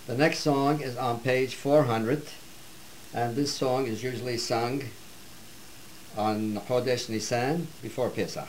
The next song is on page 400, and this song is usually sung on Chodesh Nisan before Pesach.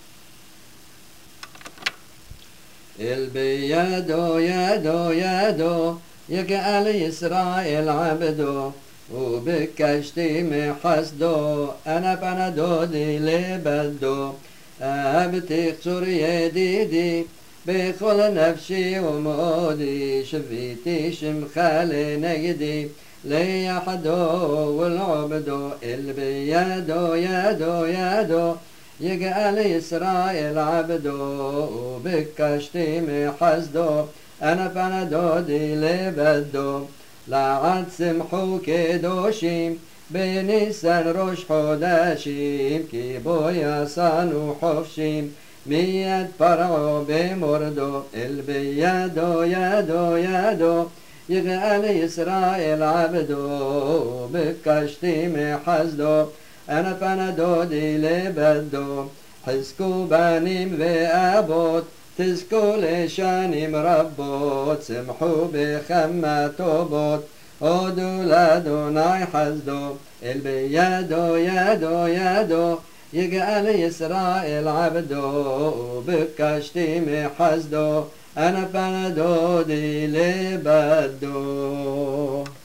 Il biyado yado yado يجعل إسرائيل عبده وبكشتي محسدو أنا بندودي لبدو أبتكسر يديدي بكل نفسي ومودي شفيتي شمخالي نجدي ليحدو والعبدو البيادو يادو يادو يجعل إسرائيل عبدو بكشتي محسدو أنا بندودي لبدو لعد سمحو كدوشيم بنيسان روش حداشيم كي بويا صانو حفشيم ميت فرعو بمردو البيادو يادو يادو يغال إسرائيل عبدو بكشتي محزدو أنا بندودي لبدو حسكو بانيم وأبوت تزكو لشانيم ربوت سمحو بخمة توبوت هودو لادوناي حزدو البيادو يادو يادو يجعل إسرائيل عبدو بكشتي محزدو أنا بندودي لبدو.